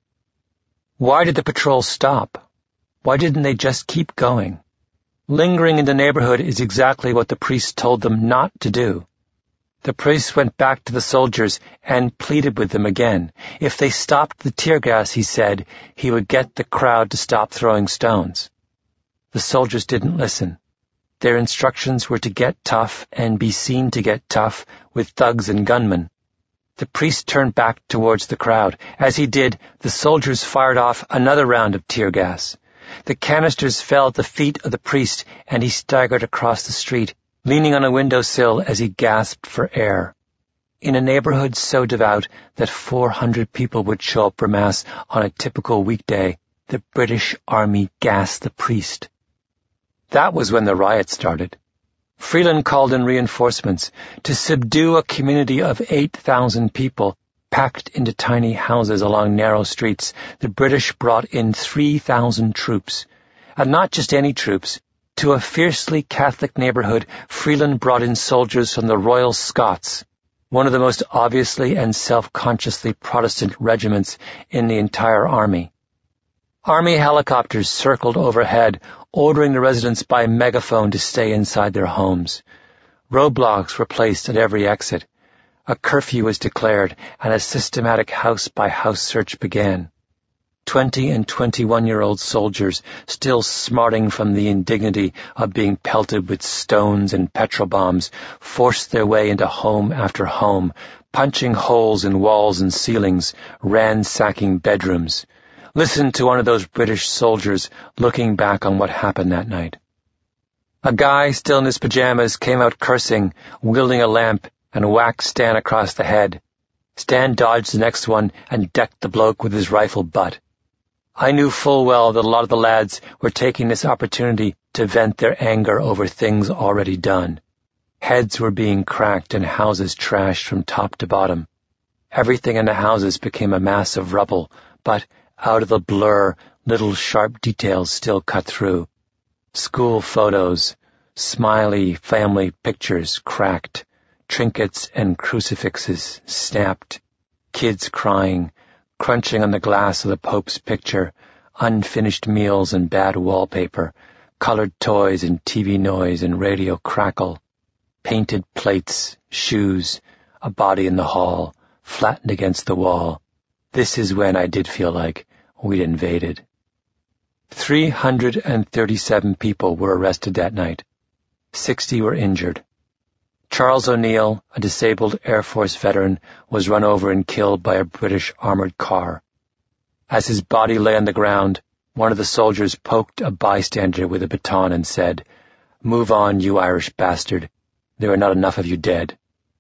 Why did the patrol stop? Why didn't they just keep going? Lingering in the neighborhood is exactly what the priest told them not to do. The priest went back to the soldiers and pleaded with them again. If they stopped the tear gas, he said, he would get the crowd to stop throwing stones. The soldiers didn't listen. Their instructions were to get tough and be seen to get tough with thugs and gunmen. The priest turned back towards the crowd. As he did, the soldiers fired off another round of tear gas. The canisters fell at the feet of the priest, and he staggered across the street, leaning on a windowsill as he gasped for air. In a neighborhood so devout that four hundred people would show up for Mass on a typical weekday, the British Army gassed the priest. That was when the riot started. Freeland called in reinforcements to subdue a community of eight thousand people packed into tiny houses along narrow streets. The British brought in three thousand troops. And not just any troops. To a fiercely Catholic neighborhood, Freeland brought in soldiers from the Royal Scots, one of the most obviously and self-consciously Protestant regiments in the entire army. Army helicopters circled overhead, ordering the residents by megaphone to stay inside their homes. Roadblocks were placed at every exit. A curfew was declared, and a systematic house-by-house search began. Twenty and twenty-one-year-old soldiers, still smarting from the indignity of being pelted with stones and petrol bombs, forced their way into home after home, punching holes in walls and ceilings, ransacking bedrooms. Listen to one of those British soldiers looking back on what happened that night. A guy still in his pajamas came out cursing, wielding a lamp, and whacked Stan across the head. Stan dodged the next one and decked the bloke with his rifle butt. I knew full well that a lot of the lads were taking this opportunity to vent their anger over things already done. Heads were being cracked and houses trashed from top to bottom. Everything in the houses became a mass of rubble, but out of the blur, little sharp details still cut through. School photos, smiley family pictures cracked, trinkets and crucifixes snapped, kids crying, crunching on the glass of the Pope's picture, unfinished meals and bad wallpaper, colored toys and T V noise and radio crackle, painted plates, shoes, a body in the hall, flattened against the wall. This is when I did feel like we'd invaded. Three hundred and thirty-seven people were arrested that night. Sixty were injured. Charles O'Neill, a disabled Air Force veteran, was run over and killed by a British armored car. As his body lay on the ground, one of the soldiers poked a bystander with a baton and said, "Move on, you Irish bastard. There are not enough of you dead."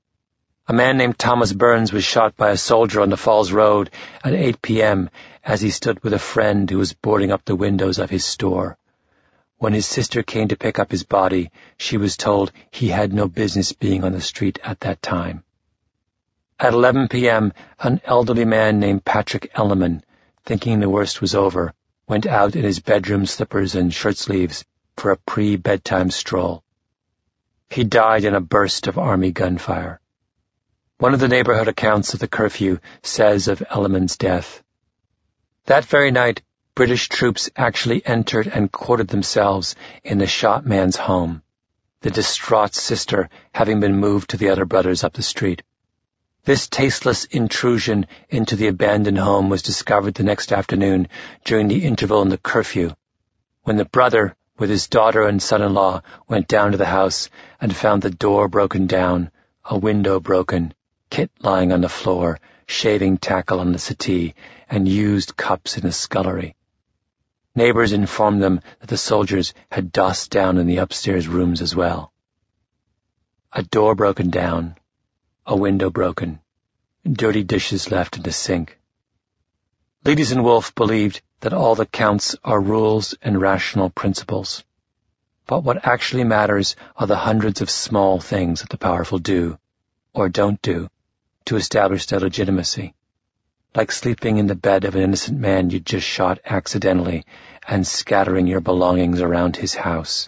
A man named Thomas Burns was shot by a soldier on the Falls Road at eight p.m. as he stood with a friend who was boarding up the windows of his store. When his sister came to pick up his body, she was told he had no business being on the street at that time. At eleven p.m., an elderly man named Patrick Elliman, thinking the worst was over, went out in his bedroom slippers and shirt sleeves for a pre-bedtime stroll. He died in a burst of army gunfire. One of the neighborhood accounts of the curfew says of Elliman's death, "That very night, British troops actually entered and quartered themselves in the shot man's home, the distraught sister having been moved to the other brothers up the street. This tasteless intrusion into the abandoned home was discovered the next afternoon during the interval in the curfew, when the brother, with his daughter and son-in-law, went down to the house and found the door broken down, a window broken, Kit lying on the floor, shaving tackle on the settee, and used cups in the scullery. Neighbors informed them that the soldiers had dossed down in the upstairs rooms as well. A door broken down, a window broken, dirty dishes left in the sink. Ledesma and Wolfe believed that all that counts are rules and rational principles. But what actually matters are the hundreds of small things that the powerful do, or don't do, to establish their legitimacy. Like sleeping in the bed of an innocent man you just shot accidentally and scattering your belongings around his house.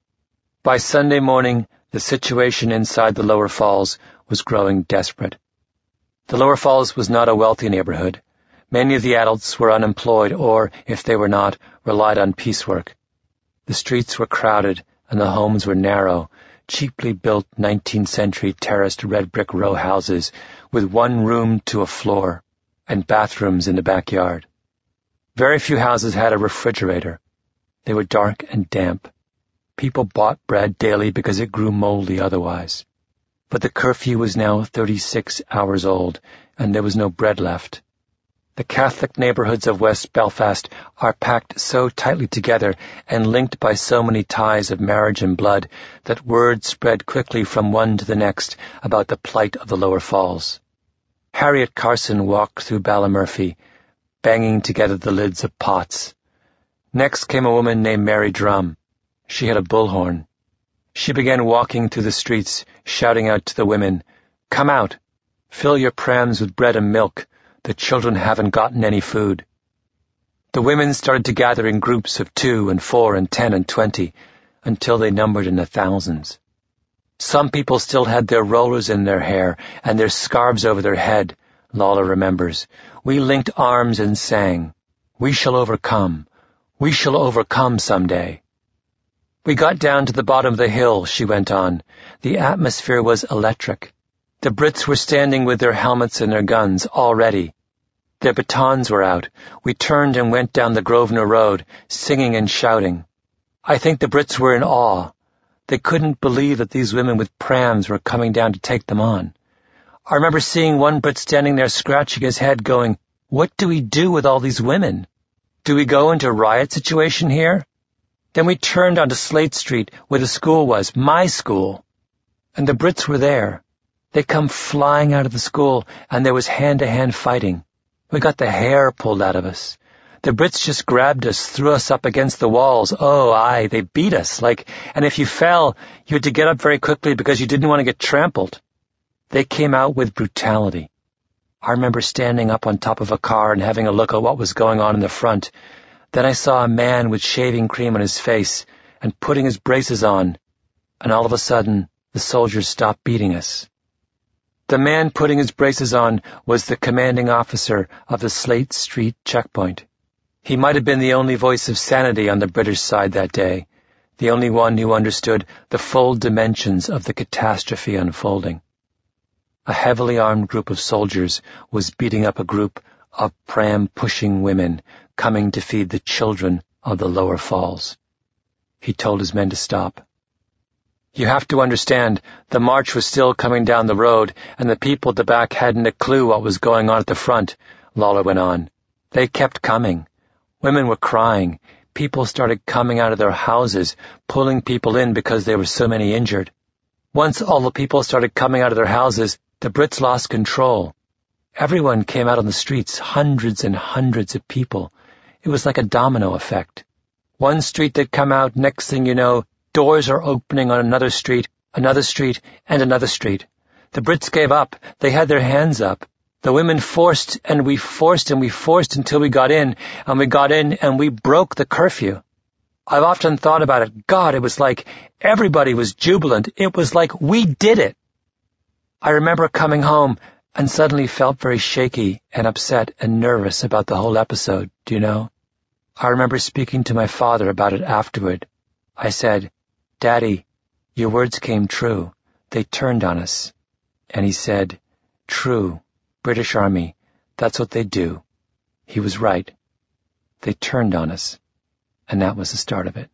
By Sunday morning, the situation inside the Lower Falls was growing desperate. The Lower Falls was not a wealthy neighborhood. Many of the adults were unemployed or, if they were not, relied on piecework. The streets were crowded and the homes were narrow, cheaply built nineteenth century terraced red brick row houses with one room to a floor and bathrooms in the backyard. Very few houses had a refrigerator. They were dark and damp. People bought bread daily because it grew moldy otherwise. But the curfew was now thirty-six hours old, and there was no bread left. The Catholic neighborhoods of West Belfast are packed so tightly together and linked by so many ties of marriage and blood that word spread quickly from one to the next about the plight of the Lower Falls. Harriet Carson walked through Ballymurphy, banging together the lids of pots. Next came a woman named Mary Drum. She had a bullhorn. She began walking through the streets, shouting out to the women, "Come out! Fill your prams with bread and milk. The children haven't gotten any food." The women started to gather in groups of two and four and ten and twenty, until they numbered in the thousands. Some people still had their rollers in their hair and their scarves over their head, Lawler remembers. We linked arms and sang, "We shall overcome. We shall overcome someday." We got down to the bottom of the hill, she went on. The atmosphere was electric. The Brits were standing with their helmets and their guns, all ready. Their batons were out. We turned and went down the Grosvenor Road, singing and shouting. I think the Brits were in awe. They couldn't believe that these women with prams were coming down to take them on. I remember seeing one Brit standing there scratching his head going, "What do we do with all these women? Do we go into a riot situation here?" Then we turned onto Slate Street where the school was, my school. And the Brits were there. They come flying out of the school and there was hand-to-hand fighting. We got the hair pulled out of us. The Brits just grabbed us, threw us up against the walls. Oh, aye, they beat us, like, and if you fell, you had to get up very quickly because you didn't want to get trampled. They came out with brutality. I remember standing up on top of a car and having a look at what was going on in the front. Then I saw a man with shaving cream on his face and putting his braces on, and all of a sudden, the soldiers stopped beating us. The man putting his braces on was the commanding officer of the Slate Street checkpoint. He might have been the only voice of sanity on the British side that day, the only one who understood the full dimensions of the catastrophe unfolding. A heavily armed group of soldiers was beating up a group of pram-pushing women coming to feed the children of the Lower Falls. He told his men to stop. You have to understand, the march was still coming down the road, and the people at the back hadn't a clue what was going on at the front, Lawler went on. They kept coming. Women were crying. People started coming out of their houses, pulling people in because there were so many injured. Once all the people started coming out of their houses, the Brits lost control. Everyone came out on the streets, hundreds and hundreds of people. It was like a domino effect. One street they'd come out, next thing you know, doors are opening on another street, another street, and another street. The Brits gave up. They had their hands up. The women forced, and we forced, and we forced until we got in, and we got in, and we broke the curfew. I've often thought about it. God, it was like everybody was jubilant. It was like we did it. I remember coming home and suddenly felt very shaky and upset and nervous about the whole episode, do you know? I remember speaking to my father about it afterward. I said, "Daddy, your words came true. They turned on us." And he said, "True, British Army, that's what they do." He was right. They turned on us. And that was the start of it.